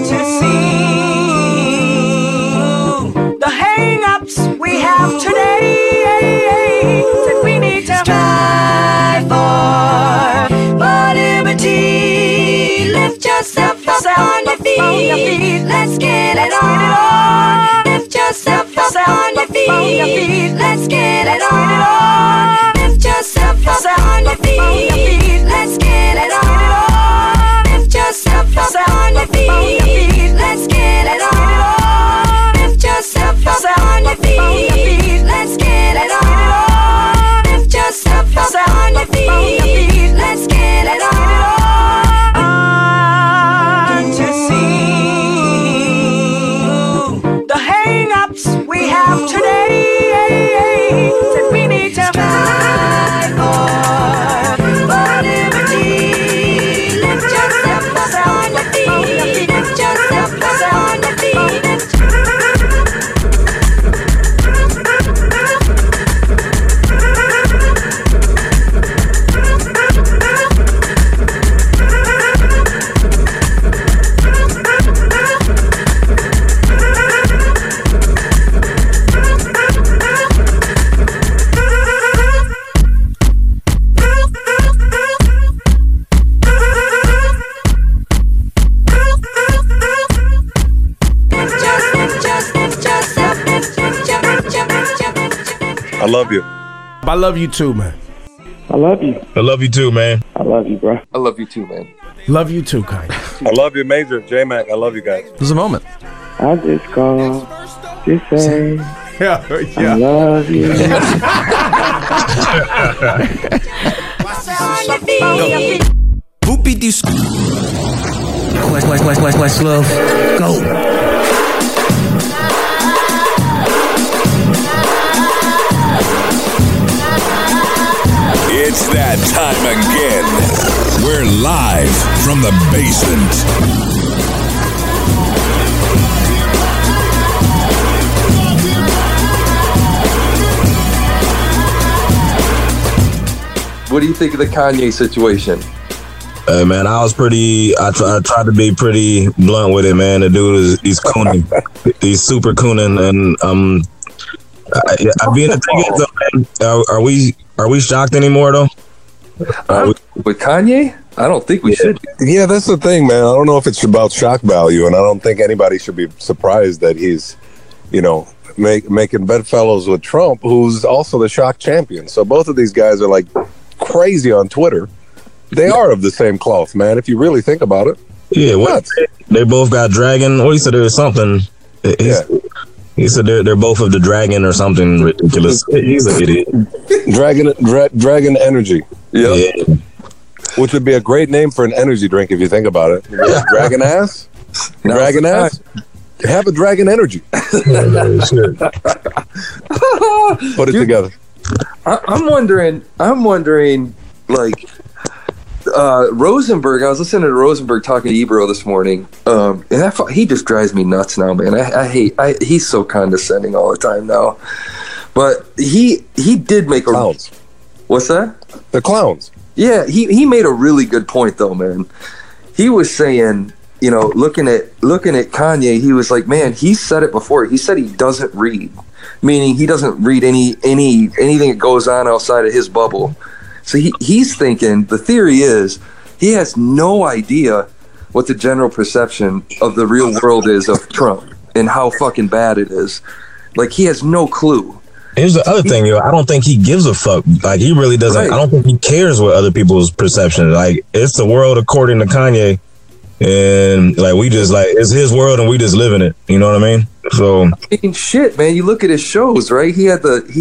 to see the hang-ups we have today. That we need to strive for liberty. Lift yourself up on your feet. Let's get it on. Lift yourself up on your feet. Let's get it on. Lift yourself up on your feet. Let's get it on. Lift yourself up on your feet. Let's get it on. Lift yourself up on your feet. Let's get it on. Lift yourself up on your feet. Let's get it on. To see the hang-ups we have today. That we need to fight for liberty. Lift yourself up on your feet. Lift yourself up on your feet. I love you. I love you too, man. I love you. I love you too, man. I love you, bro. I love you too, man. Love you too, Kanye. I love you, Major. J-Mac, I love you guys. There's a moment. I just called to say Yeah. I love you. Whoopie doo. Questlove, go. It's that time again. We're live from the basement. What do you think of the Kanye situation? Man, I tried to be pretty blunt with it, man. The dude he's cooning. He's super cooning, and are we shocked anymore though? With Kanye? I don't think we should. Yeah, that's the thing, man. I don't know if it's about shock value, and I don't think anybody should be surprised that he's, making bedfellows with Trump, who's also the shock champion. So both of these guys are like crazy on Twitter. They are of the same cloth, man, if you really think about it. Yeah, what? They both got dragon. Well, he said there was something. He said they're both of the dragon or something ridiculous. He's an idiot. Dragon energy. Yeah. Which would be a great name for an energy drink if you think about it. Dragon ass? Dragon ass? Have a dragon energy. Put it together. I'm wondering, like, Rosenberg. I was listening to Rosenberg talking to Ebro this morning, and he just drives me nuts now, man. I hate. He's so condescending all the time now. But he did make a clowns. What's that? The clowns. Yeah, he made a really good point though, man. He was saying, looking at Kanye, he was like, man, he said it before. He said he doesn't read, meaning he doesn't read anything that goes on outside of his bubble. So he's thinking, the theory is, he has no idea what the general perception of the real world is of Trump and how fucking bad it is. Like, he has no clue. Here's the other thing, I don't think he gives a fuck. Like, he really doesn't. Right. I don't think he cares what other people's perception is. Like, it's the world according to Kanye. And, like, we just, like, it's his world and we just live in it. You know what I mean? So, I mean, shit, man. You look at his shows, right? He had the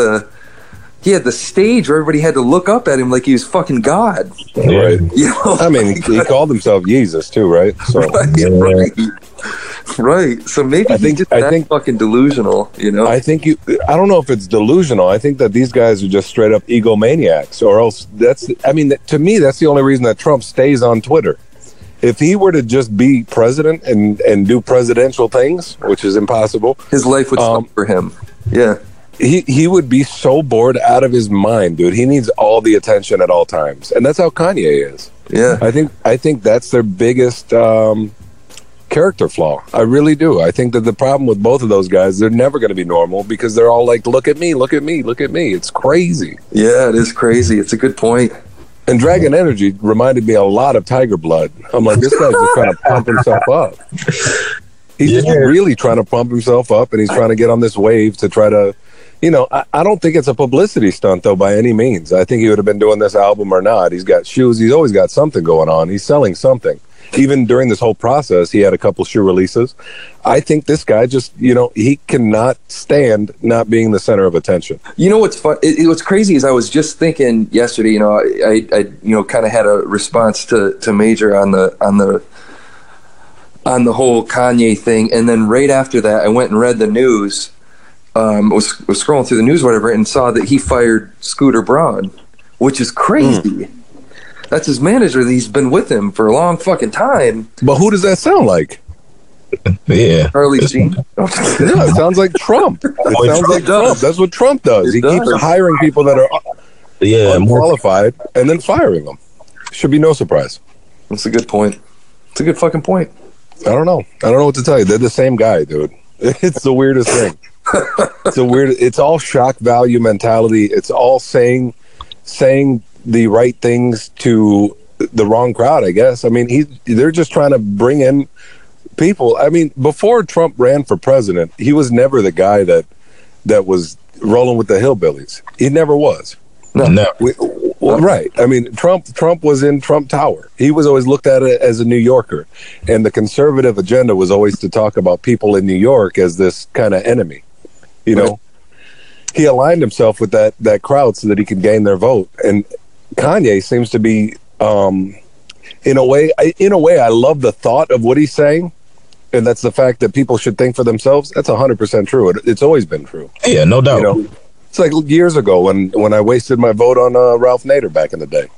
stage where everybody had to look up at him like he was fucking God. Right. I mean, he called himself Jesus too, right? So, right. So maybe I think fucking delusional, I don't know if it's delusional. I think that these guys are just straight up egomaniacs, or else to me, that's the only reason that Trump stays on Twitter. If he were to just be president and do presidential things, which is impossible, his life would stop for him. Yeah. He would be so bored out of his mind, dude. He needs all the attention at all times, and that's how Kanye is. Yeah, I think that's their biggest character flaw. I really do. I think that the problem with both of those guys, they're never going to be normal because they're all like, look at me, look at me, look at me. It's crazy. Yeah, it is crazy. It's a good point. And Dragon Energy reminded me a lot of Tiger Blood. I'm like, this guy's just trying to pump himself up. He's just really trying to pump himself up, and he's trying to get on this wave to try to, I don't think it's a publicity stunt, though, by any means. I think he would have been doing this album or not. He's got shoes. He's always got something going on. He's selling something. Even during this whole process, he had a couple shoe releases. I think this guy just, he cannot stand not being the center of attention. You know what's fun? What's crazy is I was just thinking yesterday. I kind of had a response to Major on the whole Kanye thing, and then right after that, I went and read the news. Was scrolling through the news, whatever, and saw that he fired Scooter Braun, which is crazy. That's his manager. He's been with him for a long fucking time. But who does that sound like? Yeah, Charlie Sheen. Yeah, it sounds like Trump. It sounds like Trump. That's what Trump does. He keeps hiring people that are unqualified and then firing them. Should be no surprise. That's a good point. It's a good fucking point. I don't know what to tell you. They're the same guy, dude. It's the weirdest thing. It's all shock value mentality. It's all saying the right things to the wrong crowd, I guess. I mean, they're just trying to bring in people. I mean, before Trump ran for president, he was never the guy that was rolling with the hillbillies. He never was. No. Right. I mean, Trump was in Trump Tower. He was always looked at as a New Yorker, and the conservative agenda was always to talk about people in New York as this kind of enemy. He aligned himself with that crowd so that he could gain their vote. And Kanye seems to be, in a way, I love the thought of what he's saying, and that's the fact that people should think for themselves. That's 100% true. It's always been true. Yeah, no doubt. It's like years ago when I wasted my vote on Ralph Nader back in the day.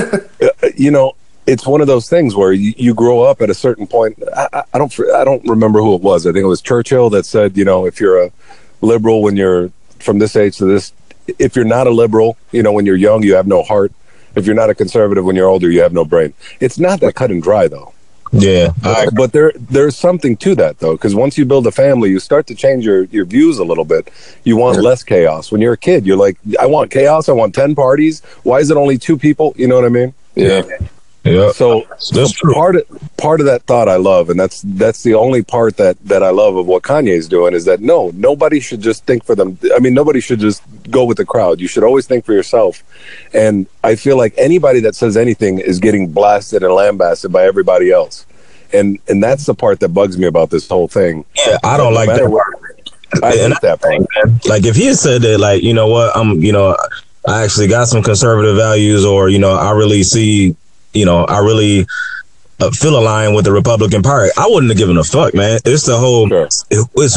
It's one of those things where you grow up at a certain point. I don't remember who it was. I think it was Churchill that said, if you're a liberal when you're from this age to this, if you're not a liberal, when you're young, you have no heart. If you're not a conservative when you're older, you have no brain. It's not that cut and dry, though. Yeah, but there's something to that, though, because once you build a family, you start to change your views a little bit. You want less chaos. When you're a kid, you're like, I want chaos. I want 10 parties. Why is it only 2 people? You know what I mean? Yeah. Yeah. So part of that thought I love, and that's the only part that I love of what Kanye's doing, is that nobody should just think for them. I mean, nobody should just go with the crowd. You should always think for yourself. And I feel like anybody that says anything is getting blasted and lambasted by everybody else. And that's the part that bugs me about this whole thing. Yeah, I don't like that. I hate that part. Like, if he had said that, like, you know what, I actually got some conservative values, or, I really see, I really feel aligned with the Republican Party, I wouldn't have given a fuck, man. It's the whole, it's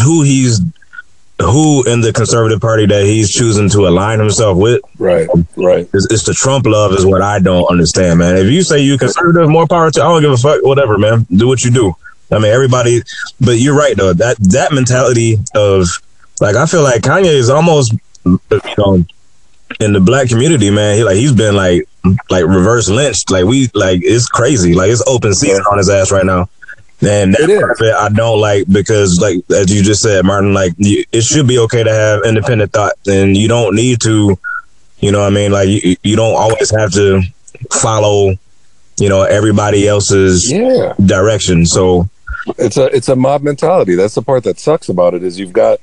who in the Conservative Party that he's choosing to align himself with. Right. It's the Trump love is what I don't understand, man. If you say you conservative, more power to, I don't give a fuck, whatever, man. Do what you do. I mean, everybody, but you're right, though. That mentality of, like, I feel like Kanye is almost, in the black community, man, he's been like reverse lynched. Like, it's crazy. Like, it's open season on his ass right now. And that part of it I don't like, because, like, as you just said, Martin, like, it should be okay to have independent thought, and you don't need to, like, you don't always have to follow, everybody else's direction. So it's a mob mentality. That's the part that sucks about it, is you've got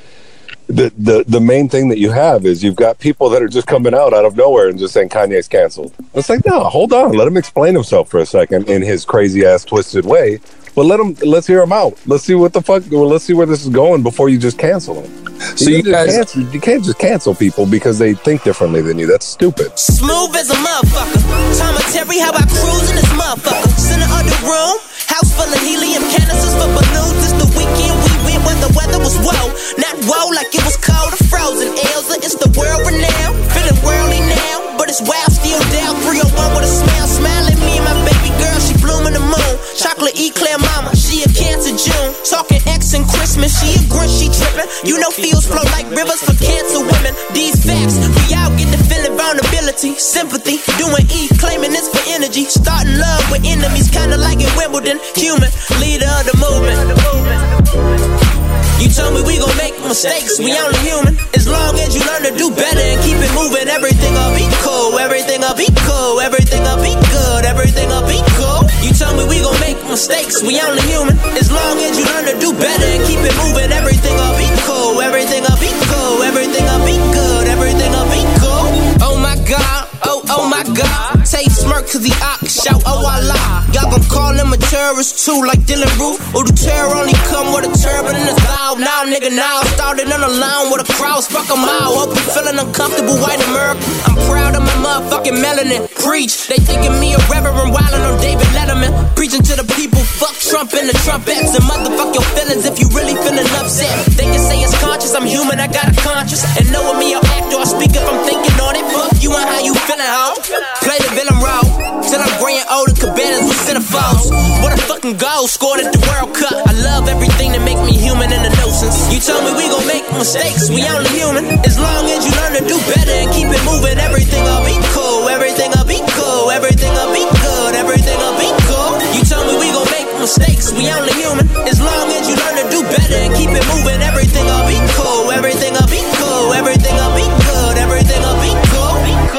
the main thing that you have is you've got people that are just coming out of nowhere and just saying Kanye's canceled. It's like, no, hold on, let him explain himself for a second in his crazy ass twisted way. But let's hear him out. Let's see what the fuck. Let's see where this is going before you just cancel him. So you can't just cancel people because they think differently than you. That's stupid. Smooth as a motherfucker. Tom and Terry, how I cruise in this motherfucker. Center of the room, house full of helium canisters for balloons. It's the weekend we went when the weather was woe. Not woe like it was cold or frozen. Elsa, it's the world renowned. Feeling worldly now, but it's wild still down. 301 with a smile, smiling me and my baby girl. She blooming the moon. Chocolate eclair mama. She a Cancer June, talking X and Christmas. She a Grinch, she trippin'. You know fields flow like rivers for cancer women. These facts, we all get the feeling vulnerability, sympathy, doing E, claiming it's for energy. Starting love with enemies, kinda like in Wimbledon. Human, leader of the movement. You told me we gon' make mistakes, we only human. As long as you learn to do better and keep it moving, everything'll be cool, everything'll be cool, everything'll be good, everything'll be cool. You told me we gon' make mistakes, we only human. As long as you learn to do better and keep it moving, everything'll be cool, everything'll be cool, everything'll be good, everything'll be cool. Oh my God, oh my God. Tay smirk cause he ox, shout oh Allah. Y'all gon' call him a terrorist too, like Dylan Roof. Or the terror only come with a turban and a thigh. Now nigga, now started on a line with a cross, fuck 'em out. Hope you feeling uncomfortable, white America. I'm proud of my motherfucking melanin. Preach, they thinking me a reverend, wildin' on David Letterman. Preaching to the people, fuck Trump and the Trumpettes. And motherfuck your feelings if you really feeling upset. They can say it's conscious, I'm human, I got a conscience. And knowing me, I'll act or I speak if I'm thinking on it. Fuck you and how you feeling, ho. Play the villain role, till I'm graying old and cabanas with centerfolds. What a fucking goal, scored at the World Cup. I love everything that make me human and a nuisance. You told me we gon' make mistakes, we only human. As long as you learn to do better and keep it moving, everything'll be cool, everything'll be cool, everything'll be good, everything'll be cool. You told me we gon' make mistakes, we only human. As long as you learn to do better and keep it moving, everything'll be cool, everything'll be cool, everything'll be good, everything'll be cool.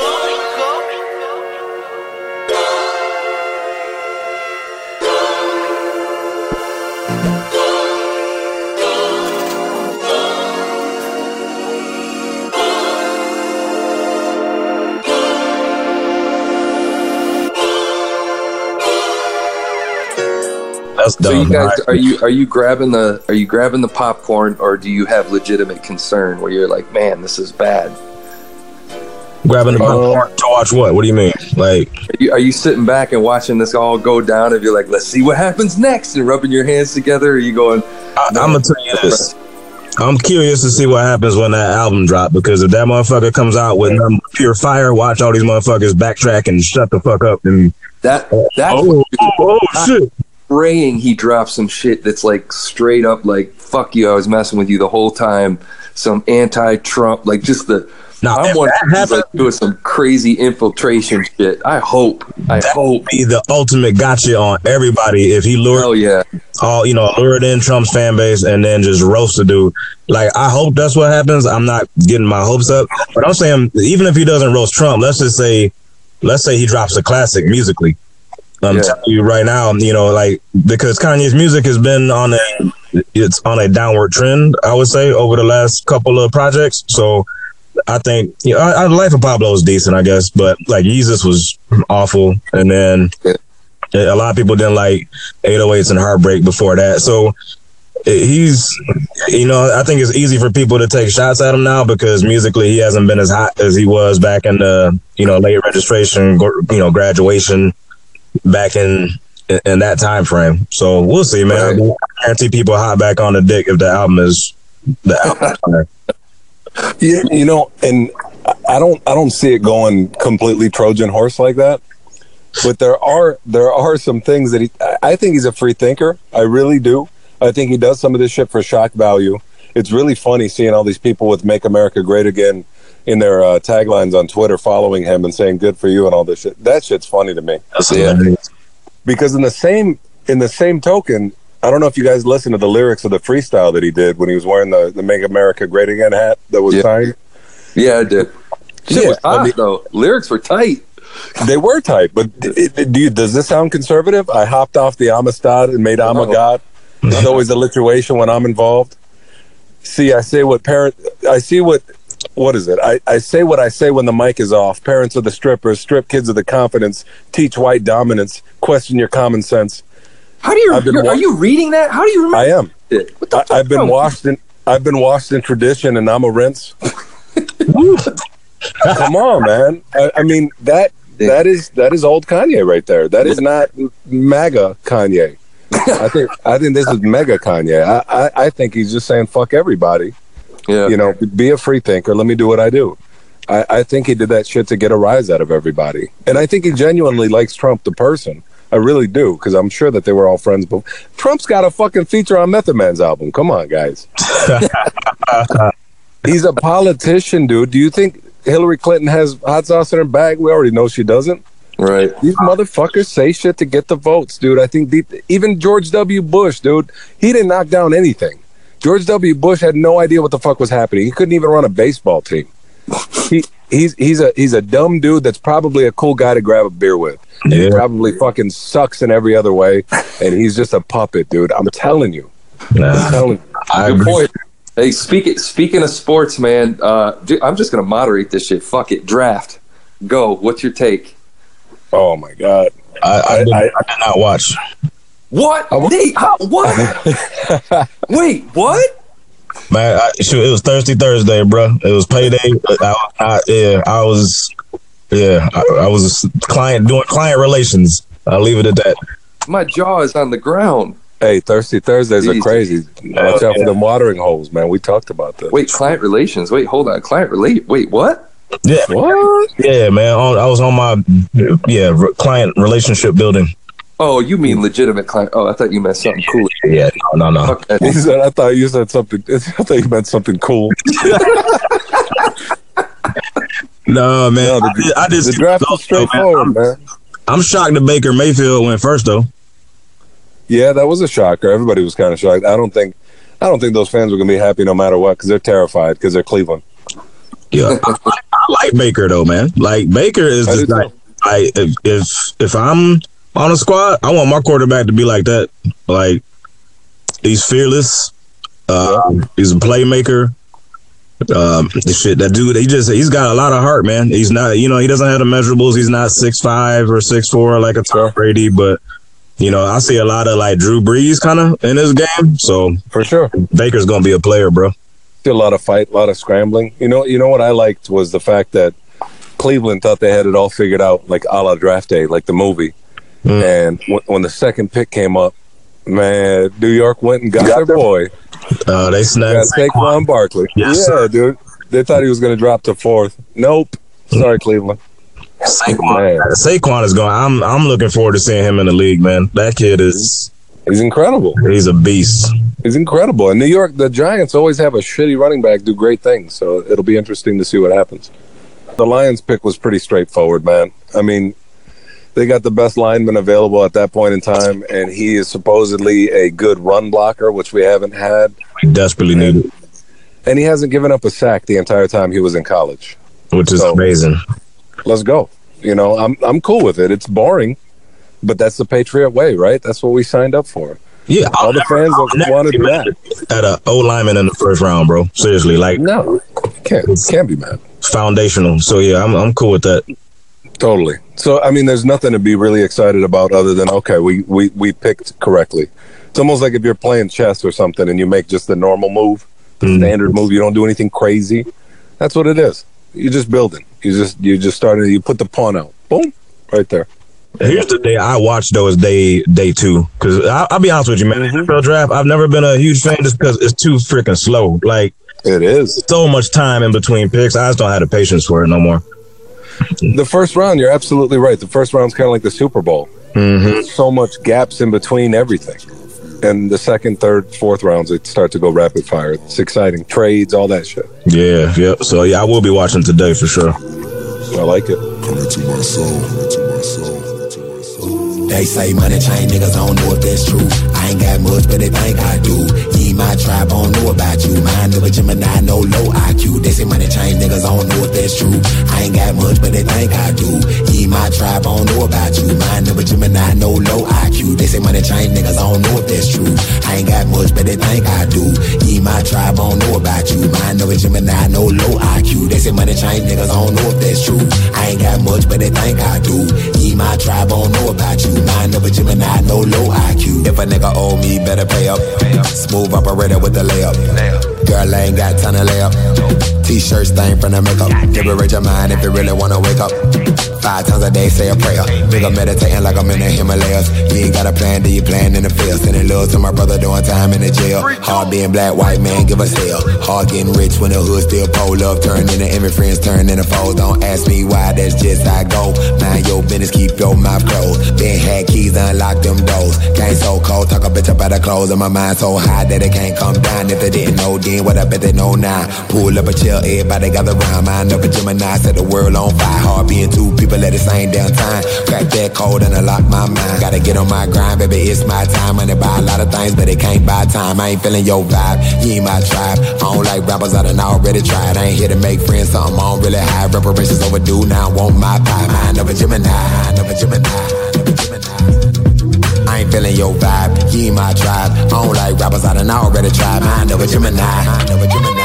So you guys, are you grabbing the popcorn, or do you have legitimate concern where you're like, man, this is bad? Grabbing the popcorn to watch what? What do you mean? Like, are you sitting back and watching this all go down? And you're like, let's see what happens next, and rubbing your hands together? Or are you going? I'm gonna tell you this. I'm curious to see what happens when that album drops, because if that motherfucker comes out with nothing but pure fire, watch all these motherfuckers backtrack and shut the fuck up. And shit. Praying he drops some shit that's like straight up like, fuck you, I was messing with you the whole time. Some anti-Trump, like just the. I'm wondering if he's like doing some crazy infiltration shit. I hope. Be the ultimate gotcha on everybody if he lured. Oh yeah. Lured in Trump's fan base and then just roast the dude. Like, I hope that's what happens. I'm not getting my hopes up, but I'm saying even if he doesn't roast Trump, let's say he drops a classic musically. I'm telling you right now, because Kanye's music has been on a downward trend, I would say, over the last couple of projects. So I think, the Life of Pablo is decent, I guess, but like Yeezus was awful. And then a lot of people didn't like 808s and Heartbreak before that. So he's, I think it's easy for people to take shots at him now because musically he hasn't been as hot as he was back in the, late registration, Graduation, back in that time frame. So we'll see, man. Right. I guarantee people hop back on the dick if the album is the album. Yeah, and I don't see it going completely Trojan horse like that. But there are some things that I think he's a free thinker. I really do. I think he does some of this shit for shock value. It's really funny seeing all these people with "Make America Great Again" in their taglines on Twitter, following him and saying "good for you" and all this shit. That shit's funny to me. Because in the same token, I don't know if you guys listened to the lyrics of the freestyle that he did when he was wearing the "Make America Great Again" hat that was signed. Yeah, I did. Shit was hot, though. Lyrics were tight. They were tight, but does this sound conservative? I hopped off the Amistad and made I'm a god. There's always a lituation when I'm involved. See, I say what is it? I say what I say when the mic is off. Parents of the strippers, strip kids of the confidence, teach white dominance, question your common sense. How do you? Are you reading that? How do you remember? I am. I've been washed in tradition, and I'm a rinse. Come on, man. I mean that is old Kanye right there. That is not MAGA Kanye. I think this is mega Kanye. I think he's just saying fuck everybody. Yeah. Be a free thinker. Let me do what I do. I think he did that shit to get a rise out of everybody. And I think he genuinely likes Trump the person. I really do, because I'm sure that they were all friends. But Trump's got a fucking feature on Method Man's album. Come on, guys. He's a politician, dude. Do you think Hillary Clinton has hot sauce in her bag? We already know she doesn't. Right. These motherfuckers say shit to get the votes, dude. I think even George W. Bush, dude, he didn't knock down anything. George W. Bush had no idea what the fuck was happening. He couldn't even run a baseball team. He's a dumb dude that's probably a cool guy to grab a beer with. And he probably fucking sucks in every other way, and he's just a puppet, dude. I'm telling you. I'm telling you. Good point. Hey, speaking of sports, man, dude, I'm just gonna moderate this shit. Fuck it. Draft. Go. What's your take? Oh my god. I did not watch. What? Nate, what? Wait, what? Man, it was Thursday, bro. It was payday. I was doing client relations. I'll leave it at that. My jaw is on the ground. Hey, Thirsty Thursdays are crazy. Watch out for them watering holes, man. We talked about that. Wait, client relations. Wait, hold on. Wait, what? Yeah. What? Yeah, man. I was on my client relationship building. Oh, you mean legitimate client? Oh, I thought you meant something cool. Yeah, no. Okay. He said, I thought you said something. I thought you meant something cool. No, man. The draft was straightforward, man. I'm shocked that Baker Mayfield went first, though. Yeah, that was a shocker. Everybody was kind of shocked. I don't think those fans were going to be happy no matter what, because they're terrified, because they're Cleveland. Yeah, I like Baker though, man. Like Baker is just like, if I'm on a squad, I want my quarterback to be like that. Like he's fearless. He's a playmaker. That dude, he's got a lot of heart, man. He's not, he doesn't have the measurables. He's not 6'5" or 6'4" like a Tom Brady, but I see a lot of like Drew Brees kind of in this game. So for sure, Baker's gonna be a player, bro. A lot of fight, a lot of scrambling. You know what I liked was the fact that Cleveland thought they had it all figured out, like a la Draft Day, like the movie. And when the second pick came up, man, New York went and got their boy. They snagged Saquon Barkley. Yes, yeah, dude. They thought he was going to drop to 4th. Nope. Sorry, Cleveland. Saquon is going. I'm looking forward to seeing him in the league, man. That kid is. He's incredible. He's a beast. He's incredible. In New York, the Giants always have a shitty running back do great things, so it'll be interesting to see what happens. The Lions pick was pretty straightforward, man. I mean, they got the best lineman available at that point in time, and he is supposedly a good run blocker, which we haven't had. We desperately need it. And he hasn't given up a sack the entire time he was in college. Which is amazing. Let's go. I'm cool with it. It's boring, but that's the Patriot way, right? That's what we signed up for. Yeah, all the fans wanted that. At an O lineman in the first round, bro. Seriously, like no, can't be mad. Foundational. So yeah, I'm cool with that. Totally. So I mean, there's nothing to be really excited about other than okay, we picked correctly. It's almost like if you're playing chess or something and you make just the normal move, the standard move. You don't do anything crazy. That's what it is. You're just building. You just started. You put the pawn out. Boom, right there. Here's the day I watched, though, is day 2. Because I'll be honest with you, man. NFL draft, I've never been a huge fan just because it's too freaking slow. Like, it is. So much time in between picks. I just don't have the patience for it no more. The first round, you're absolutely right. The first round's kind of like the Super Bowl. There's so much gaps in between everything. And the second, third, fourth rounds, it start to go rapid fire. It's exciting. Trades, all that shit. Yeah, yep. So, yeah, I will be watching today for sure. I like it. Coming to my soul. They say money chain niggas, I don't know if that's true. I ain't got much, but they think I do. You my tribe, I don't know about you. Mine of a Gemini, no low IQ. They say money chain niggas, I don't know if that's true. I ain't got much, but they think I do. You my tribe, I don't know about you. Mine of a Gemini, no low IQ. They say money chain niggas, I don't know if that's true. I ain't got much, but they think I do. You my tribe, I don't know about you. Mine of a Gemini, no low IQ. They say money chain niggas, I don't know if that's true. I ain't got much, but they think I do. You my tribe, I don't know about you. Mind of a Gemini, no low IQ. If a nigga owe me, better pay up. Smooth operator with the layup. Girl, I ain't got time to lay up. T-shirt stain from the makeup. Liberate your mind if you really wanna wake up. 5 times a day, say a prayer. Bigger meditating like I'm in the Himalayas. You ain't got a plan, do you plan in the field? Sending love to my brother doing time in the jail. Hard being black, white man, give us hell. Hard getting rich when the hood still pull up. Turn into envy, friends turn into foes. Don't ask me why, that's just how I go. Mind your business, keep your mouth closed. Been had keys, unlock them doors. Game so cold, talk a bitch up out of clothes. And my mind so high that it can't come down. If they didn't know then, what I bet they know now. Pull up a chair, everybody gather round. Mind up a Gemini, set the world on fire. Hard being two people at the same damn time. Crack that code and unlock my mind. Gotta get on my grind, baby, it's my time. Money buy a lot of things, but it can't buy time. I ain't feeling your vibe, you ain't my tribe. I don't like rappers, I done already tried. I ain't here to make friends, something I don't really hide. Reparations overdue, now I want my pie. Mind of a Gemini, mind of a Gemini, mind of a Gemini. I ain't feeling your vibe, you ain't my tribe. I don't like rappers, I done already tried. Mind of a Gemini, mind of a Gemini.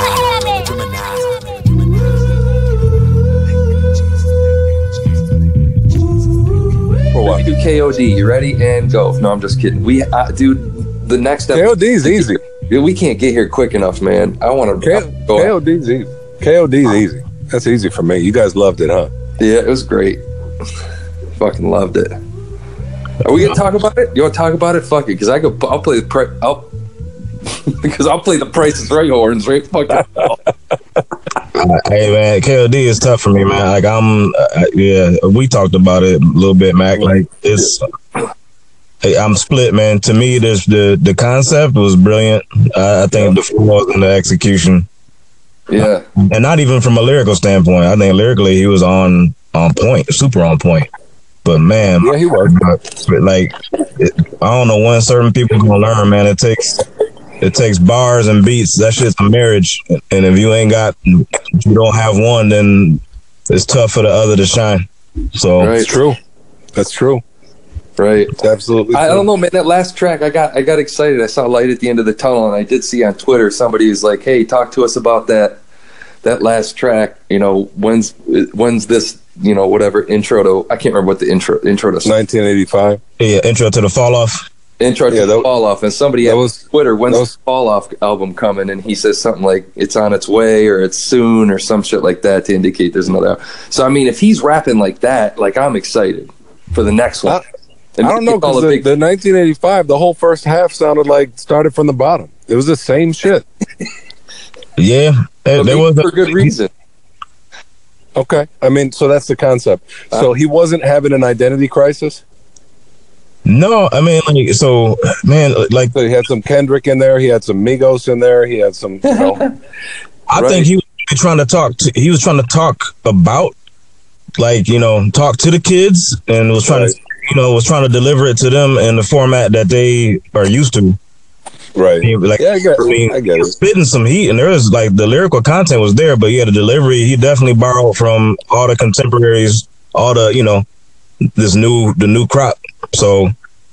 We do KOD. You ready? And go. No, I'm just kidding. We, dude, the next episode. KOD's easy. We can't get here quick enough, man. I want to go. KOD's easy. KOD's easy. That's easy for me. You guys loved it, huh? Yeah, it was great. Fucking loved it. Are we gonna talk about it? You want to talk about it? Fuck it, because I'll play the because I'll play the Price is Right horns right fucking. Hey man, KOD is tough for me, man. Like we talked about it a little bit, Mac. Like I'm split, man. To me, there's the concept was brilliant. I think the flaws in the execution. Yeah, and not even from a lyrical standpoint. I think lyrically he was on point, super on point. But man, yeah, he was. Like I don't know when certain people gonna learn, man. It takes bars and beats. That shit's a marriage. And if you don't have one, then it's tough for the other to shine. So right. It's true. That's true. Right. It's absolutely true. I don't know, man. That last track, I got excited. I saw light at the end of the tunnel, and I did see on Twitter somebody was like, "Hey, talk to us about that last track. You know, when's this? You know, whatever intro to. I can't remember what the intro to 1985. Yeah, intro to the Fall Off. Intro to the Fall Off, and somebody asked Twitter, when's the Fall Off album coming? And he says something like it's on its way or it's soon or some shit like that to indicate there's another. So I mean, if he's rapping like that, like I'm excited for the next one. I don't know, because the 1985, the whole first half sounded like started from the bottom. It was the same shit. Yeah, there was for good reason. Okay, I mean, so that's the concept. So he wasn't having an identity crisis. No, I mean, like, so, man, like... So he had some Kendrick in there, he had some Migos in there, he had some, you know... I think he was trying to talk about, like, you know, talk to the kids, and was trying to, you know, was trying to deliver it to them in the format that they are used to. Right. Like, yeah, I get it. Spitting some heat, and there was, like, the lyrical content was there, but yeah, the delivery, he definitely borrowed from all the contemporaries, all the, you know, the new crop. So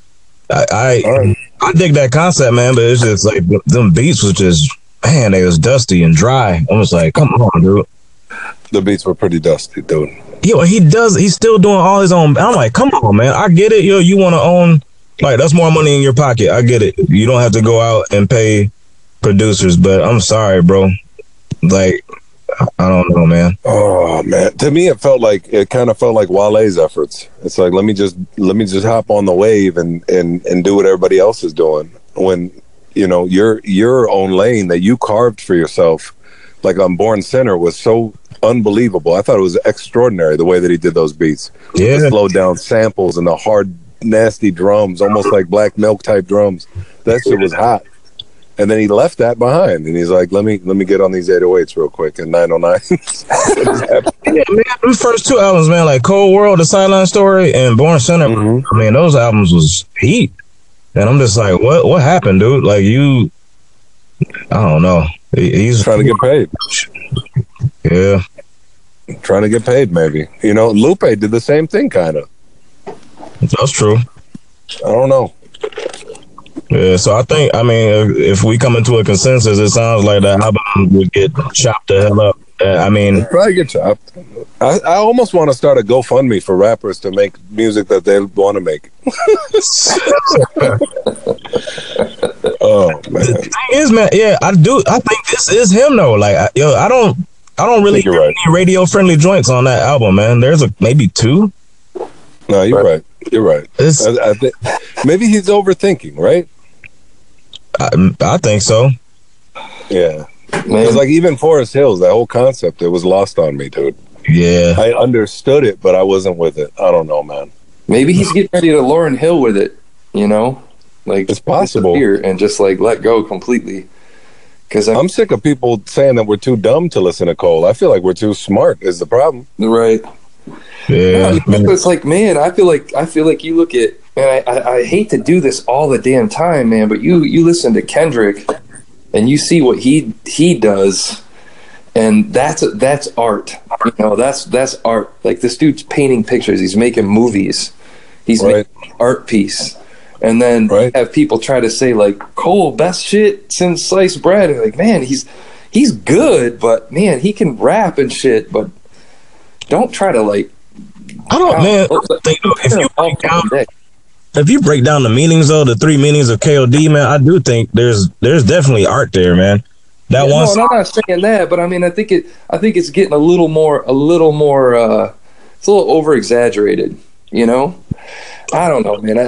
I dig that concept, man, but it's just like them beats was just, man, they was dusty and dry. I was like, come on, dude. The beats were pretty dusty, dude. Yo, he's still doing all his own. I'm like, come on, man. I get it. Yo, you want to own, like, that's more money in your pocket. I get it. You don't have to go out and pay producers, but I'm sorry, bro. Like, I don't know, man. Oh man, to me it kind of felt like Wale's efforts. It's like let me just hop on the wave and do what everybody else is doing. When you know your own lane that you carved for yourself, like on Born Sinner, was so unbelievable. I thought it was extraordinary the way that he did those beats. Yeah, the slowed down samples and the hard, nasty drums, almost like Black Milk type drums. That shit was hot. And then he left that behind, and he's like, "Let me get on these 808s real quick." And 909s. Yeah, man, those first two albums, man, like Cold World, The Sideline Story, and Born Sinner. I mean, those albums was heat, and I'm just like, what happened, dude? Like I don't know. He's trying to get paid. Yeah, trying to get paid. Maybe Lupe did the same thing, kind of. That's true. I don't know. Yeah, so I think, I mean, if we come into a consensus, it sounds like that album would get chopped the hell up. I mean, probably get chopped. I almost want to start a GoFundMe for rappers to make music that they want to make. Oh man, the thing is, man, yeah, I think this is him though. Like, I don't really hear any radio friendly joints on that album, man. There's maybe two. No, you're right. You're right. I think maybe he's overthinking, right? I think so. Yeah. Because like even Forest Hills, that whole concept, it was lost on me, dude. Yeah. I understood it, but I wasn't with it. I don't know, man. Maybe he's getting ready to Lauryn Hill with it, you know? Like, it's possible. And just like let go completely. Because I'm sick of people saying that we're too dumb to listen to Cole. I feel like we're too smart is the problem. Right. Yeah. It's like, man, I feel like you look at, and I hate to do this all the damn time, man, but you listen to Kendrick and you see what he does, and that's art. You know, that's art. Like, this dude's painting pictures, he's making movies, he's making an art piece. And then have people try to say like, Cole, best shit since sliced bread. And like, man, he's good, but man, he can rap and shit. But don't try to like. I don't, man. If you break down the meanings, though, the 3 meanings of KOD, man, I do think there's definitely art there, man. That one. No, I'm not saying that, but I mean, I think it's getting a little more. It's a little over exaggerated, you know. I don't know, man.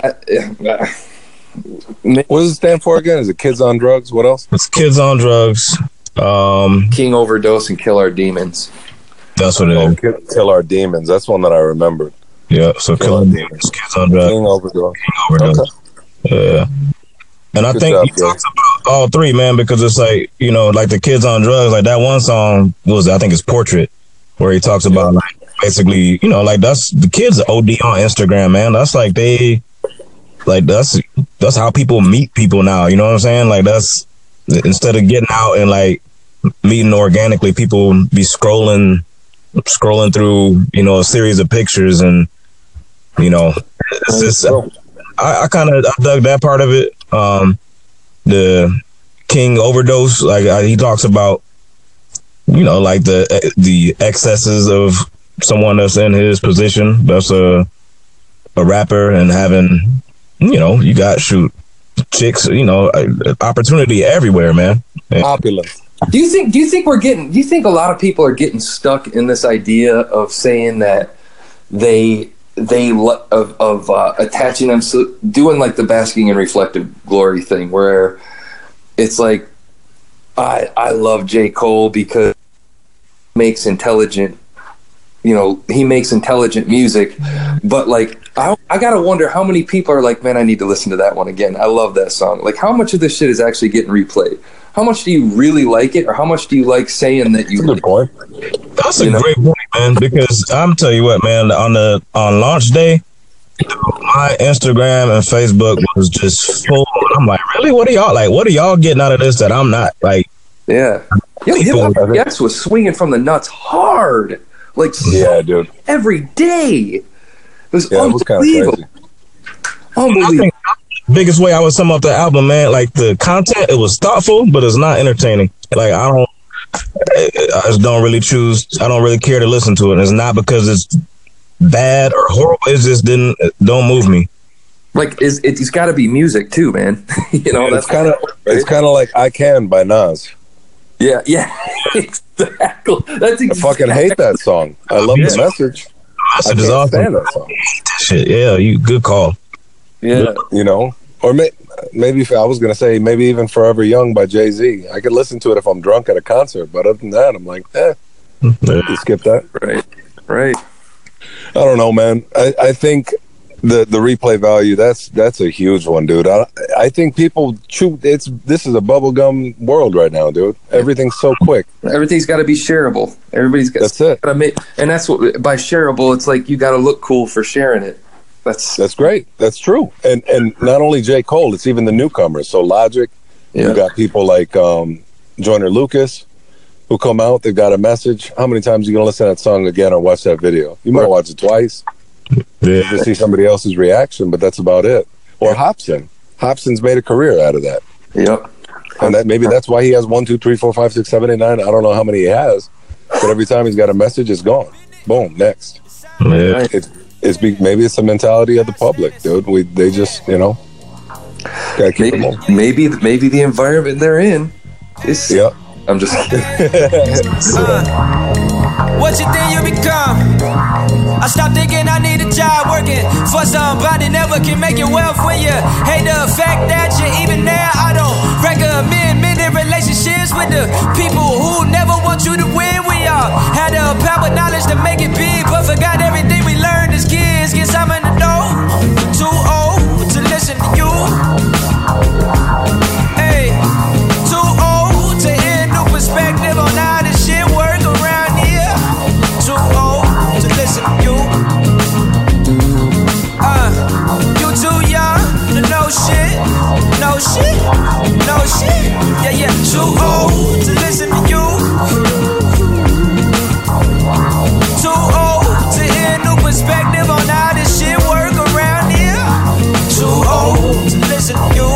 What does it stand for again? Is it Kids on Drugs? What else? It's Kids on Drugs. King Overdose and Kill Our Demons. That's what it is. Kill Our Demons. That's one that I remembered. Yeah, so Kill Our Demons, Kids on Drugs. King Overdose. Okay. Yeah. And I think he talks about all 3, man, because it's like, you know, like the Kids on Drugs, like that one song I think it's Portrait, where he talks about like, basically, you know, like that's the kids OD on Instagram, man. That's like that's how people meet people now. You know what I'm saying? Like that's instead of getting out and like meeting organically, people be scrolling through, you know, a series of pictures, and you know, I dug that part of it. The King Overdose, like he talks about, you know, like the excesses of someone that's in his position, that's a rapper, and having, you know, you got chicks, you know, opportunity everywhere, man. Opulence. Do you think a lot of people are getting stuck in this idea of saying that they attaching them, doing like the basking in reflective glory thing, where it's like, I love J. Cole because he makes intelligent music, but like I gotta wonder how many people are like, man, I need to listen to that one again. I love that song. Like, how much of this shit is actually getting replayed? How much do you really like it, or how much do you like saying that you? That's a good point. That's a great point, man. Because I'm tell you what, man. On launch day, my Instagram and Facebook was just full. I'm like, really? What are y'all like? What are y'all getting out of this that I'm not like? Yeah. Yes, was swinging from the nuts hard. Like, dude. Every day. It was unbelievable. It was kind of crazy. Unbelievable. Biggest way I would sum up the album, man, like the content, it was thoughtful, but it's not entertaining. Like I just don't really care to listen to it. It's not because it's bad or horrible. It just don't move me. Like it's got to be music too, man. You know, it's kind of like I Can by Nas. Yeah, exactly. I fucking hate that song. I love the message. The message is awesome. That song. Shit, yeah, good call. Yeah, you know, or maybe I was gonna say maybe even Forever Young by Jay-Z. I could listen to it if I'm drunk at a concert, but other than that, I'm like, skip that. Right. I don't know, man. I think the replay value, that's a huge one, dude. I think people this is a bubblegum world right now, dude. Everything's so quick. Everything's got to be shareable. That's it. And that's what, by shareable, it's like you got to look cool for sharing it. That's great. That's true. And not only J. Cole, it's even the newcomers. So Logic, you got people like Joyner Lucas who come out, they've got a message. How many times are you going to listen to that song again or watch that video? You might watch it twice. Yeah. To see somebody else's reaction, but that's about it. Or Hopsin. Hopsin's made a career out of that. Yep. And that's why he has 1, 2, 3, 4, 5, 6, 7, 8, 9. I don't know how many he has, but every time he's got a message, it's gone. Boom, next. Yeah. Maybe it's the mentality of the public, dude. They just, you know, gotta keep them on. Maybe the environment they're in is. Yeah. I'm just kidding. what you think you become? I stopped thinking I need a job working for somebody never can make you wealth when you hate the fact that you're even there. I don't recommend many relationships with the people who never want you to win. We all had the power knowledge to make it big, but forgot everything we learned as kids. Guess I'm in the know, too old to listen to you. Hey, too old to hear new perspective on how this shit work around here. Too old to listen to you. You too young to know shit. No shit, no shit. Yeah, yeah. Too old to listen to you. Too old to hear new perspective on how this shit work around here. Too old to listen to you.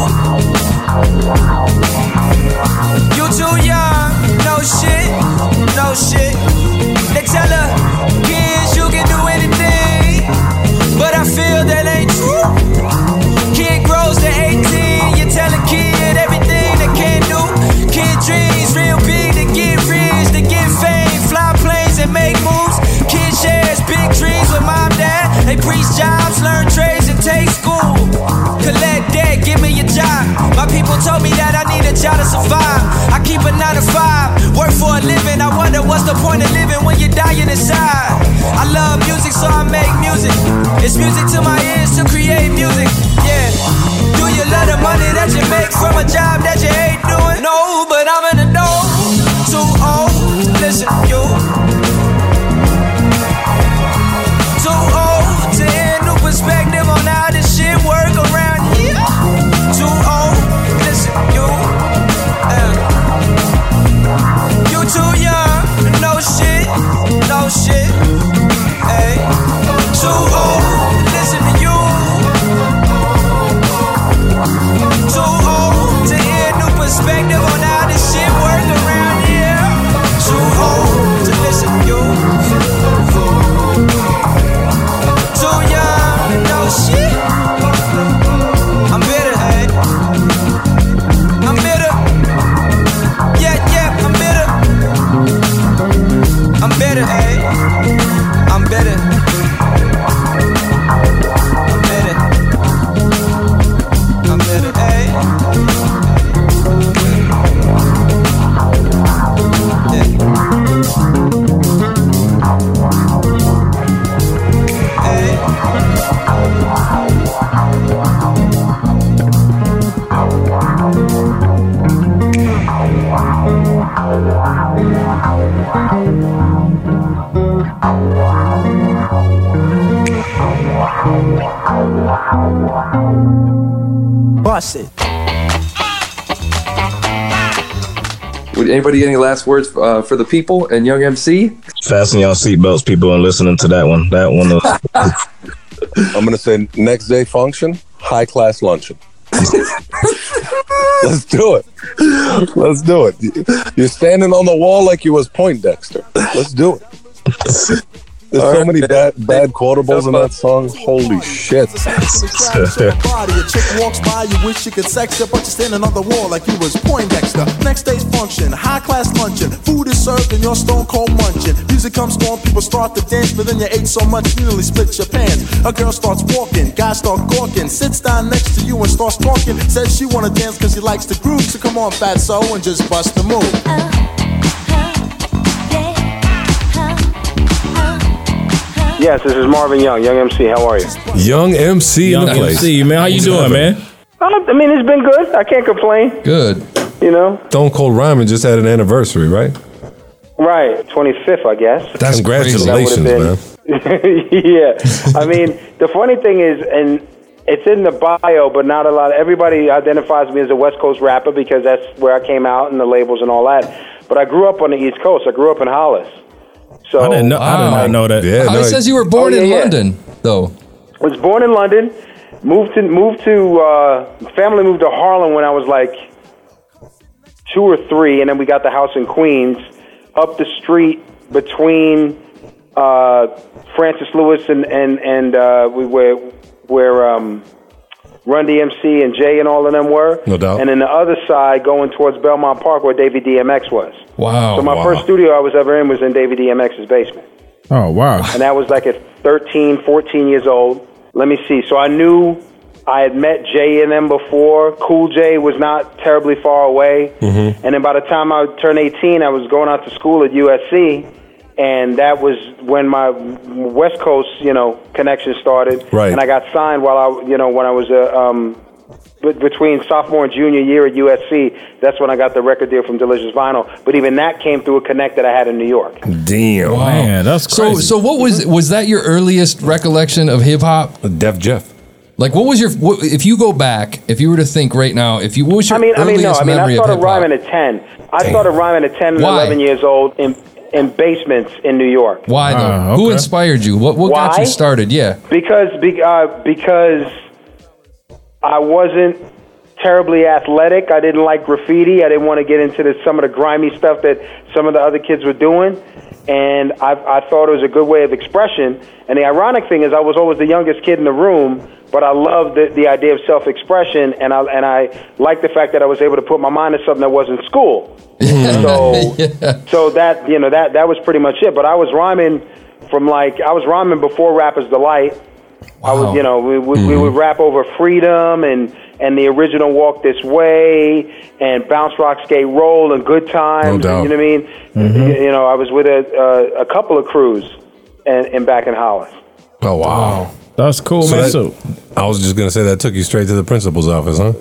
You too young, no shit, no shit. They tell her, kids, you can do anything, but I feel that ain't true. Kid grows to 18, you tell a kid everything they can't do. Kid dreams real big to get rich, to get fame, fly planes and make moves. Kid shares big dreams with mom, dad. They preach jobs, learn trades and take school. Collect debt, give me a job. My people told me that I need a job to survive. I keep a 9 to 5, work for a living. I wonder what's the point of living when you're dying inside. I love music, so I make music. It's music to my ears to create music. Yeah. Do you love the money that you make from a job that you hate doing? No, but I'm in the know. Too old to listen to you. Too old to hear new perspective on how this shit work around here. Too old to listen to you. You too young to know shit, no shit. Hey, too old to listen to you. Too old to hear new perspective on how this shit work around here. Too old to listen to you. Too young to know shit. I'm bitter, hey. I'm bitter. Yeah, yeah, I'm bitter. I'm bitter, hey. I'm bitter. I'm bitter. I'm bitter, hey. Bust it. Would anybody get any last words for the people and Young MC? Fasten y'all seatbelts, people, and listening to that one. That one was... I'm gonna say next day function, high class luncheon. Let's do it. Let's do it. You're standing on the wall like you was Poindexter. Let's do it. There's so many bad quotables in that song. Holy shit. A chick walks by, you wish you could sex her, but you're standing on the wall like you was Poindexter. Next day's function, high class luncheon. Food is served and you're stone cold munching. Music comes on, people start to dance, but then you ate so much you nearly split your pants. A girl starts walking, guys start gawking, sits down next to you and starts talking. Says she wanna dance cause she likes the groove, so come on fatso and just bust the move. Yes, this is Marvin Young, Young MC. How are you? Young MC in the place. MC, man. How you doing, man? I mean, it's been good. I can't complain. Good. You know? Stone Cold Rhymin' just had an anniversary, right? Right, 25th, I guess. That's congratulations, man. Yeah. I mean, the funny thing is, and it's in the bio, but not a lot. Everybody identifies me as a West Coast rapper because that's where I came out and the labels and all that. But I grew up on the East Coast. I grew up in Hollis. So I did not know that. Yeah, He says you were born in London, though. I was born in London. Moved to family moved to Harlem when I was like 2 or 3, and then we got the house in Queens, up the street between Francis Lewis and where Run DMC and Jay and all of them were. No doubt. And then the other side going towards Belmont Park where Davey DMX was. Wow. So my first studio I was ever in was in Davey DMX's basement. Oh, wow. And that was like at 13, 14 years old. Let me see. So I knew I had met Jay and them before. Cool J was not terribly far away. Mm-hmm. And then by the time I turned 18, I was going out to school at USC. And that was when my West Coast, connection started. Right. And I got signed while when I was between sophomore and junior year at USC. That's when I got the record deal from Delicious Vinyl. But even that came through a connect that I had in New York. Damn. Wow. Man, that's crazy. So what was that your earliest recollection of hip hop? Def Jeff. Like, what was if you go back, if you were to think right now, what was your earliest memory I of started hip-hop? rhyming at 10. I started rhyming at 10 and 11 years old in basements in New York. Why though? Who inspired you? What got you started? Yeah. Because I wasn't terribly athletic. I didn't like graffiti. I didn't want to get into some of the grimy stuff that some of the other kids were doing. And I thought it was a good way of expression. And the ironic thing is I was always the youngest kid in the room, but I loved the idea of self-expression, and I liked the fact that I was able to put my mind to something that wasn't school. So that was pretty much it. But I was rhyming before Rapper's Delight. Wow. I was, we would rap over Freedom and the original Walk This Way and Bounce Rock Skate Roll and Good Times. No doubt. You know what I mean? Mm-hmm. I was with a couple of crews and back in Hollis. Oh wow. That's cool, man. I was just gonna say that took you straight to the principal's office, huh?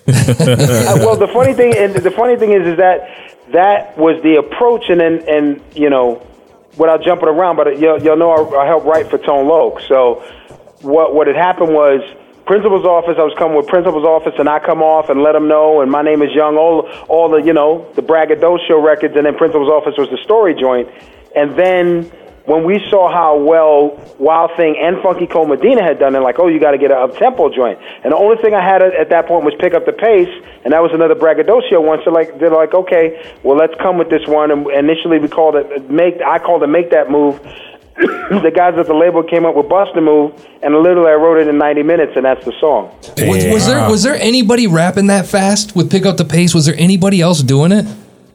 Well, the funny thing is that was the approach, and without jumping around, but you'll know I helped write for Tone Loc. So what had happened was principal's office. I was coming with principal's office, and I come off and let them know, and my name is Young. All the the braggadocio records, and then principal's office was the story joint, and then. When we saw how well Wild Thing and Funky Cole Medina had done, and like, you got to get an up-tempo joint. And the only thing I had at that point was Pick Up the Pace, and that was another braggadocio one. So they're like, okay, well, let's come with this one. And initially we called it Make That Move. The guys at the label came up with Bust a Move, and literally I wrote it in 90 minutes, and that's the song. Was there anybody rapping that fast with Pick Up the Pace? Was there anybody else doing it?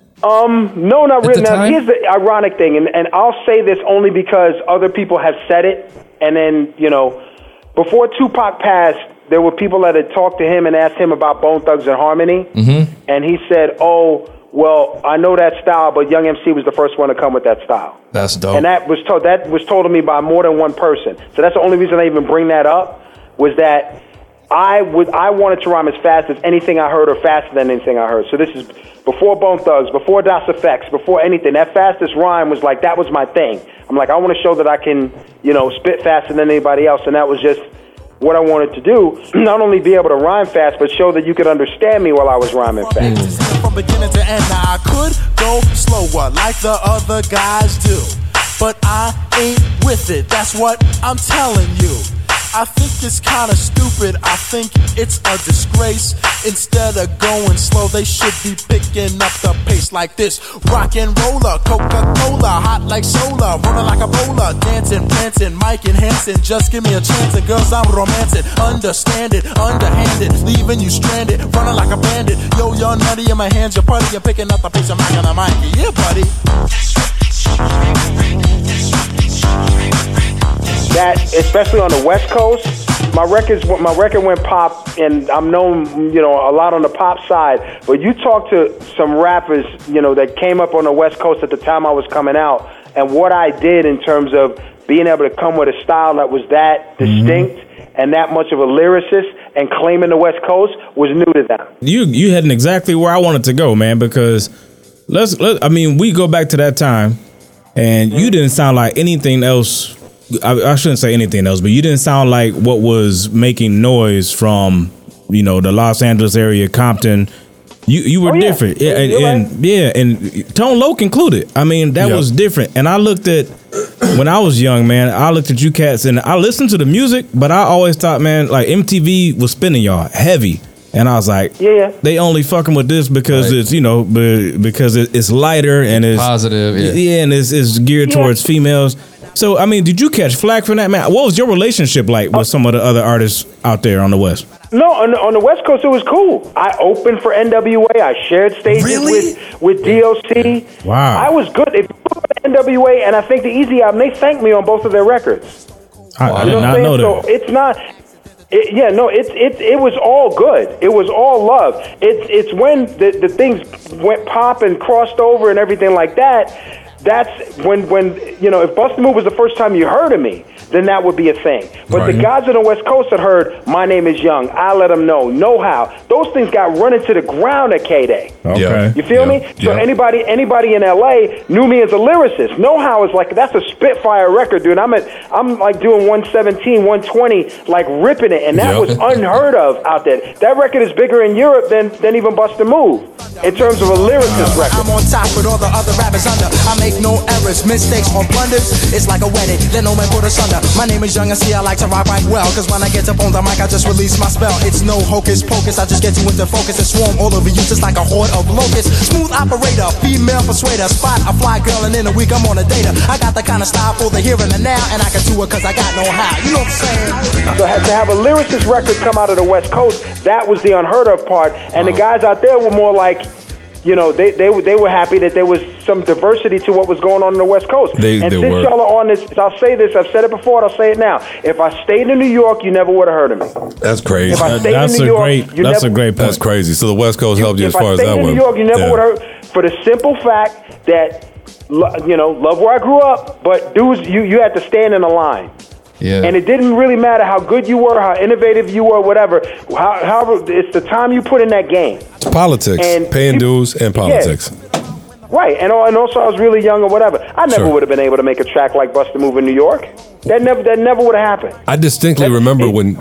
No, not really. Now, here's the ironic thing, and I'll say this only because other people have said it, and then, before Tupac passed, there were people that had talked to him and asked him about Bone Thugs and Harmony, and he said, well, I know that style, but Young MC was the first one to come with that style. That's dope. And that was told to me by more than one person. So that's the only reason I even bring that up, was that I wanted to rhyme as fast as anything I heard or faster than anything I heard. So this is before Bone Thugs, before Das Effects, before anything. That fastest rhyme was like, that was my thing. I'm like, I want to show that I can, spit faster than anybody else. And that was just what I wanted to do. Not only be able to rhyme fast, but show that you could understand me while I was rhyming fast. From beginning to end, now I could go slower like the other guys do. But I ain't with it, that's what I'm telling you. I think it's kinda stupid, I think it's a disgrace. Instead of going slow, they should be picking up the pace like this. Rock and roller, Coca-Cola, hot like solar, rolling like a bowler, dancing, prancing, Mike and Hanson. Just give me a chance, and girls, I'm romancing. Understand it, underhanded, leaving you stranded, running like a bandit. Yo, you're nutty in my hands, you're putty, you're picking up the pace, I'm knocking the mic. Yeah, buddy. That, especially on the West Coast, my record went pop, and I'm known, a lot on the pop side. But you talk to some rappers, that came up on the West Coast at the time I was coming out, and what I did in terms of being able to come with a style that was that distinct and that much of a lyricist and claiming the West Coast was new to them. You heading exactly where I wanted to go, man, because we go back to that time, and you didn't sound like anything else. I shouldn't say anything else, but you didn't sound like what was making noise from, the Los Angeles area, Compton. You were different. Yeah, and Tone Loc included. I mean, that was different. And I looked at, when I was young, man, I looked at you cats and I listened to the music, but I always thought, man, like MTV was spinning y'all heavy. And I was like, they only fucking with this because it's, because it's lighter and it's positive. And it's geared towards females. So, I mean, did you catch flack from that, man? What was your relationship like with some of the other artists out there on the West? No, on the West Coast, it was cool. I opened for NWA. I shared stages with DOC. Wow. I was good. If you put NWA, and I think the Easy album, they thanked me on both of their records. I did not know that. So it's not... It was all good. It was all love. It's when the things went pop and crossed over and everything like that. That's when if Bust a Move was the first time you heard of me, then that would be a thing. But the guys on the West Coast that heard My Name Is Young, I Let Them Know How, those things got running to the ground at K-Day. Okay. You feel me? So anybody in LA knew me as a lyricist. Know How is like, that's a Spitfire record, dude. I'm like doing 117, 120, like ripping it, and that was unheard of out there. That record is bigger in Europe than even Bust a Move in terms of a lyricist record. I'm on top with all the other rappers under. I make no errors, mistakes or blunders. It's like a wedding, let no man put us under. My name is Young and see I like to rap right well. Cause when I get up on the mic, I just release my spell. It's no hocus pocus, I just get you into focus and swarm all over you just like a horde of locusts. Smooth operator, female persuader, spot a fly girl and in a week I'm on a data. I got the kind of style for the here and the now, and I can do it cause I got no how. You know what I'm saying? So to have a lyricist record come out of the West Coast, that was the unheard of part. And the guys out there were more like, they were happy that there was some diversity to what was going on the West Coast. Since y'all are on this, I'll say this, I've said it before, I'll say it now. If I stayed in New York, you never would have heard of me. That's crazy. If I stayed in New York, that's a great point. That's crazy. So the West Coast helped you as far as that If I stayed in went. New York, you never would have heard, for the simple fact that, love where I grew up, but dudes, you had to stand in a line. Yeah. And it didn't really matter how good you were, how innovative you were, whatever. However, it's the time you put in that game. It's politics, and paying dues, and politics. Yeah, right, and also I was really young or whatever. I never would have been able to make a track like Bust a Move in New York. That never would have happened. I distinctly remember when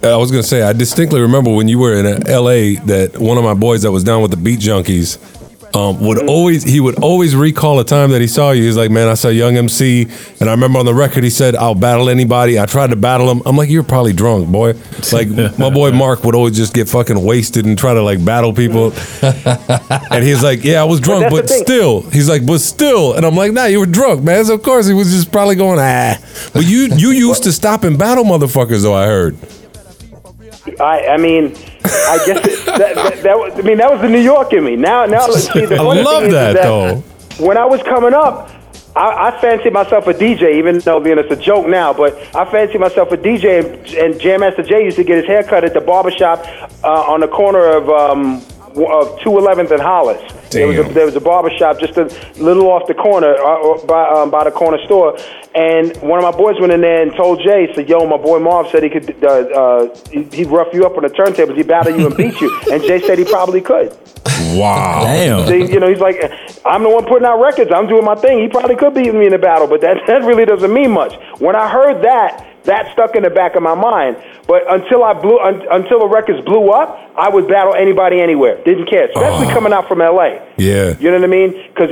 you were in L.A. that one of my boys that was down with the Beat Junkies would always recall a time that he saw you. He's like, man, I saw Young MC, and I remember on the record he said, I'll battle anybody. I tried to battle him. I'm like, you're probably drunk, boy. Like, my boy Mark would always just get fucking wasted and try to like battle people. And he's like, yeah, I was drunk, but still. He's like, but still. And I'm like, nah, you were drunk, man. So of course he was just probably going, But you used to stop and battle motherfuckers, though, I heard. I guess that was the New York in me. Now let's see. The I love that though. When I was coming up, I fancied myself a DJ, even though it's a joke now. But I fancied myself a DJ, and Jam Master Jay used to get his hair cut at the barbershop on the corner of 211th and Hollis. There was a barbershop just a little off the corner by the corner store, and one of my boys went in there and told Jay, said, "Yo, my boy Marv said he could he'd rough you up on the turntables, he'd battle you and beat you," and Jay said he probably could. Wow, damn! So, he's like, "I'm the one putting out records. I'm doing my thing. He probably could beat me in a battle, but that really doesn't mean much." When I heard that stuck in the back of my mind. But until the records blew up, I would battle anybody anywhere. Didn't care, especially coming out from LA. Yeah, you know what I mean? Because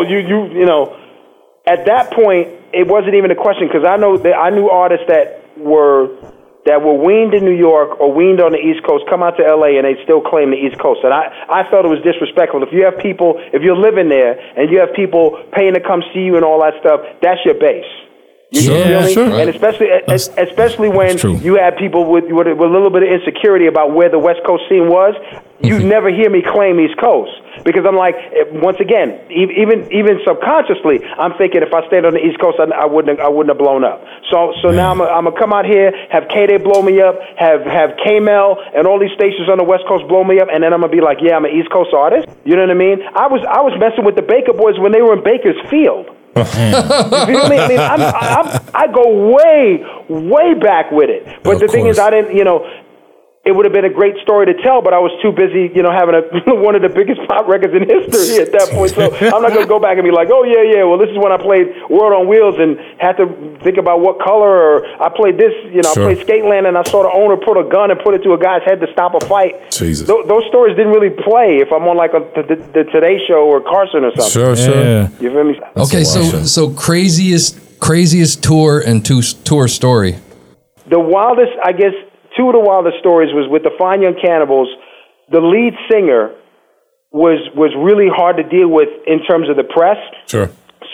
at that point it wasn't even a question. Because I knew artists that were weaned in New York or weaned on the East Coast, come out to LA and they still claim the East Coast. And I felt it was disrespectful. If you're living there and you have people paying to come see you and all that stuff, that's your base. You feel me? Sure. And especially when you had people with a little bit of insecurity about where the West Coast scene was, you never hear me claim East Coast. Because I'm like, once again, even subconsciously, I'm thinking if I stayed on the East Coast, I wouldn't have blown up. So now I'm gonna come out here, have K-Day blow me up, have K-Mel and all these stations on the West Coast blow me up, and then I'm gonna be like, yeah, I'm an East Coast artist. You know what I mean? I was messing with the Baker Boys when they were in Bakersfield. You feel me? I mean, I go way back with it. But the thing is, I didn't, it would have been a great story to tell, but I was too busy, having one of the biggest pop records in history at that point. So I'm not going to go back and be like, oh, yeah, well, this is when I played World on Wheels and had to think about what color, or I played this, I played Skateland and I saw the owner put a gun and put it to a guy's head to stop a fight. Jesus. Those stories didn't really play if I'm on like the Today Show or Carson or something. Sure. Yeah. You feel me? Okay, so craziest tour and tour story. The wildest, I guess, two of the wildest stories was with the Fine Young Cannibals. The lead singer was really hard to deal with in terms of the press. Sure.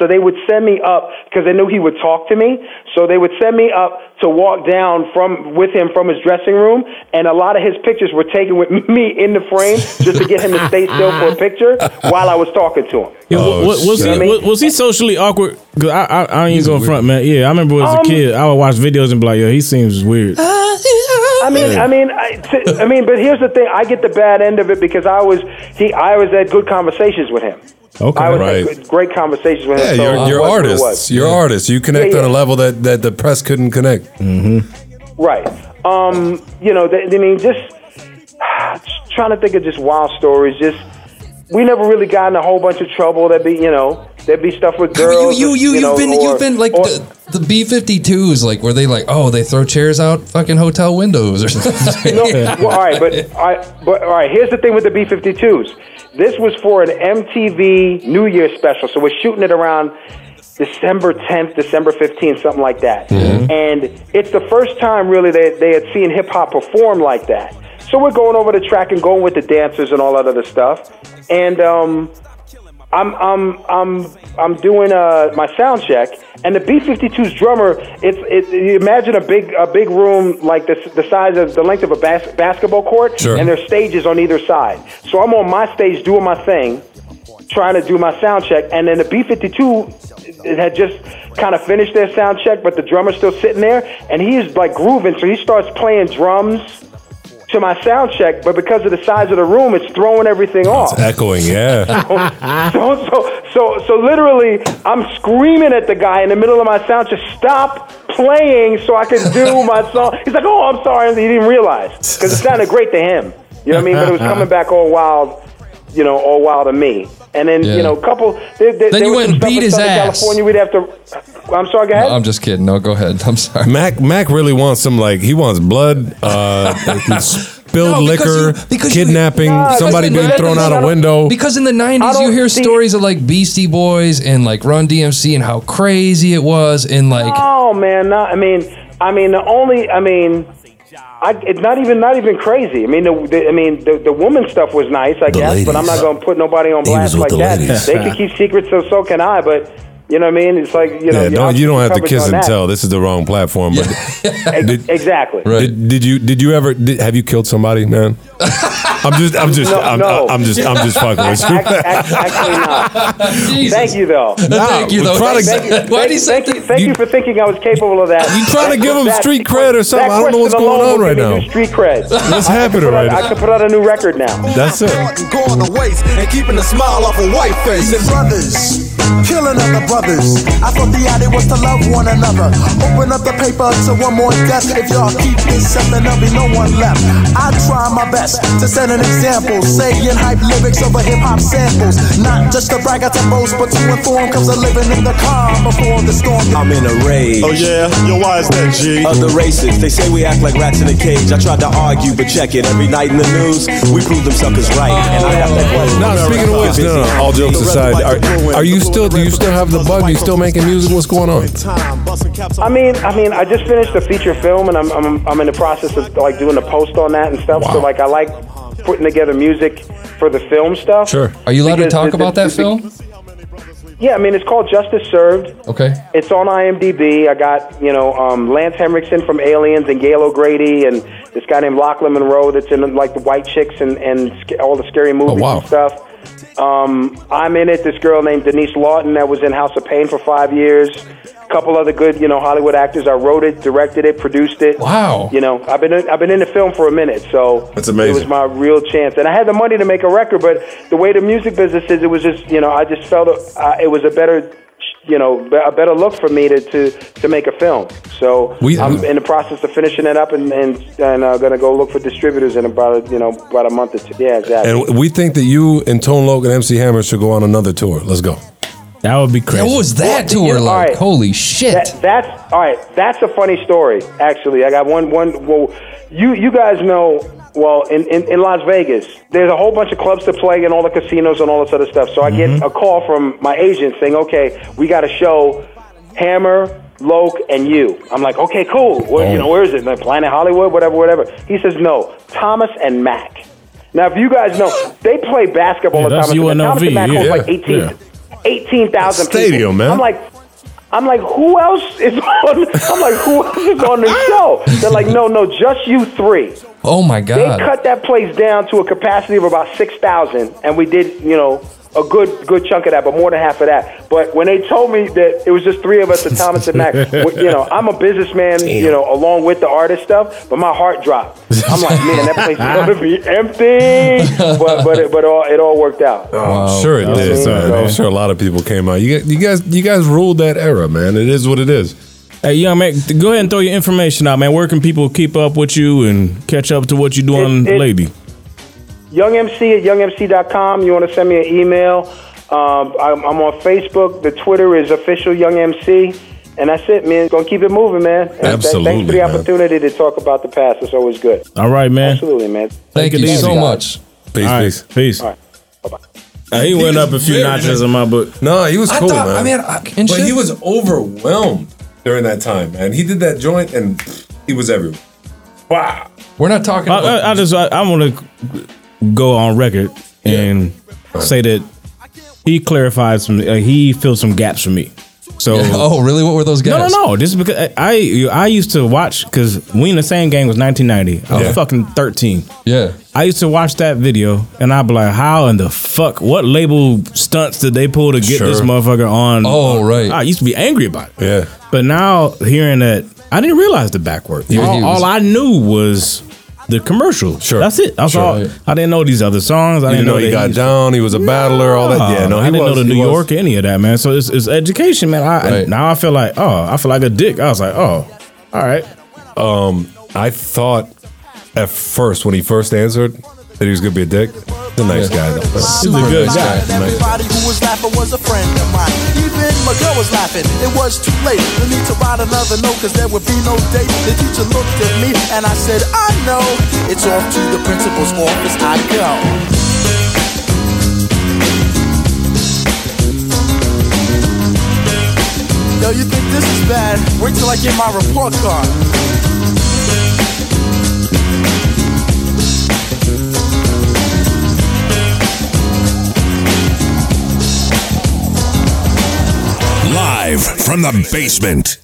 So they would send me up because they knew he would talk to me. So they would send me up to walk down with him from his dressing room, and a lot of his pictures were taken with me in the frame just to get him to stay still for a picture while I was talking to him. Yeah, was he socially awkward? Cause I ain't going front, man. Yeah, I remember as a kid, I would watch videos and be like, yo, he seems weird. I mean, but here's the thing: I get the bad end of it because I always had good conversations with him. Okay, I always had great conversations with him. Yeah, you're artists. You're artists. You connect on a level that the press couldn't connect. Mm-hmm. Right. Just trying to think of just wild stories. Just we never really got in a whole bunch of trouble. There'd be stuff with girls. You've been like the B-52s, like where they throw chairs out fucking hotel windows or something. No, well, all right. Here's the thing with the B-52s. This was for an MTV New Year special, so we're shooting it around December 10th, December 15th, something like that. Mm-hmm. And it's the first time really they had seen hip hop perform like that. So we're going over the track and going with the dancers and all that other stuff. And I'm doing my sound check, and the B-52's drummer. You imagine a big room like the size of the length of a basketball court, sure. And there's stages on either side. So I'm on my stage doing my thing, trying to do my sound check, and then the B-52 had just kind of finished their sound check, but the drummer's still sitting there, and he's like grooving, so he starts playing drums to my sound check, but because of the size of the room, it's throwing everything off. It's echoing, yeah. So literally, I'm screaming at the guy in the middle of my sound check, stop playing so I can do my song. He's like, oh, I'm sorry. He didn't realize, because it sounded great to him. You know what I mean? But it was coming back all wild to me. And then, couple... Then you went and beat his ass. California, we'd have to... I'm sorry, go ahead. No, I'm just kidding. No, go ahead. I'm sorry. Mac really wants he wants blood, spilled liquor, kidnapping, somebody being thrown out a window. Because in the 90s, you hear stories of like Beastie Boys and like Run DMC and how crazy it was and like... Oh, man. It's not even crazy. I mean, the woman stuff was nice, I guess, ladies, but I'm not going to put nobody on blast like that. Ladies. They can keep secrets, so can I. But you know what I mean? It's like you don't have to kiss and tell. This is the wrong platform. But exactly. Right. Did you ever? Have you killed somebody, man? I'm just fucking with you. Actually not. Thank you though. Thank you though. Thank you for thinking I was capable of that. You trying to give him street cred or something? I don't know what's going on right now. Street cred. What's happening right now? I could put out a new record now. That's it. Going the waist and keeping a smile off a white face. And brothers, killing other brothers. I thought the idea was to love one another. Open up the paper to one more death. If y'all keep this up, then there'll be no one left. I try my best to set an example, saying hype lyrics over hip-hop samples. Not just to brag at the most, but to inform, cause I'm living in the calm before the storm. I'm in a rage. Oh yeah? Yo, why is that, G? Other races, they say we act like rats in a cage. I tried to argue, but check it. Every night in the news, we prove them suckers right. And I got that question. No, speaking of which, all jokes aside, do you still have the bug? Are you still making music? What's going on? I mean, I just finished a feature film, and I'm in the process of like doing a post on that and stuff. Wow. So like I like putting together music for the film stuff. Sure. Are you allowed to talk about that film? Yeah, I mean, it's called Justice Served. Okay. It's on IMDb. I got, Lance Henriksen from Aliens and Gail O'Grady and this guy named Lachlan Monroe that's in like the White Chicks and all the scary movies and stuff. I'm in it. This girl named Denise Lawton that was in House of Pain for 5 years. A couple other good, Hollywood actors. I wrote it, directed it, produced it. Wow. I've been in the film for a minute, so that's amazing. It was my real chance, and I had the money to make a record. But the way the music business is, it was just, I just felt it was a better look for me to make a film. So I'm in the process of finishing it up and going to go look for distributors in about a month or two. Yeah, exactly. And we think that you and Tone Loc and MC Hammer should go on another tour. Let's go. That would be crazy. What was that tour like? Right. Holy shit! That's all right. That's a funny story. Actually, I got one. Well, you guys know. Well, in Las Vegas, there's a whole bunch of clubs to play and all the casinos and all this other stuff. So I get a call from my agent saying, "Okay, we got a show, Hammer, Loc, and you." I'm like, "Okay, cool. Where is it? Like Planet Hollywood, whatever." He says, "No, Thomas and Mac." Now, if you guys know, they play basketball all the time. UNLV. Thomas and Mac holds like 18. Yeah. 18,000 Stadium, people. man. I'm like, who else is on? I'm like, who else is on the show? They're like, no, just you three. Oh my God! They cut that place down to a capacity of about 6,000, and we did, a good chunk of that, but more than half of that. But when they told me that it was just three of us at Thomas and Mack, I'm a businessman, along with the artist stuff, but my heart dropped. I'm like, man, that place is going to be empty. But it all worked out. Wow. Sure it did. I'm sure a lot of people came out. You guys ruled that era, man. It is what it is. Hey, young man, go ahead and throw your information out, man. Where can people keep up with you and catch up to what you're doing lately? YoungMC at YoungMC.com. You want to send me an email? I'm on Facebook. The Twitter is official YoungMC. And that's it, man. Gonna keep it moving, man. And Absolutely, thanks for the opportunity to talk about the past. It's always good. All right, man. Absolutely, man. Thank you so much. Peace. All right. Bye-bye. He went up a few notches in my book. No, he was cool, man. But he was overwhelmed during that time, man. He did that joint and he was everywhere. Wow. We're not talking about... I want to go on record and say that he clarified he filled some gaps for me. So, oh, really? What were those gaps? No. This is because I used to watch, because We in the Same Gang was 1990. I was fucking 13. Yeah. I used to watch that video and I'd be like, how in the fuck, what label stunts did they pull to get this motherfucker on? Oh, right. I used to be angry about it. Yeah. But now hearing that, I didn't realize the back work. All I knew was the commercial. Sure. That's it. That's all. I didn't know these other songs. I didn't know he got down. He was a battler. All that. Yeah. No, I didn't know the New York or any of that, man. So it's education, man. Now I feel like a dick. I was like, oh, all right. I thought at first when he first answered that he was gonna be a dick. He's a nice guy though. He's a good guy. Everybody who was laughing was a friend of mine. Even my girl was laughing. It was too late. No need to write another note, cause there would be no date. The teacher looked at me and I said, I know. It's off to the principal's office I go. Yo, you think this is bad? Wait till I get my report card. Live from the basement.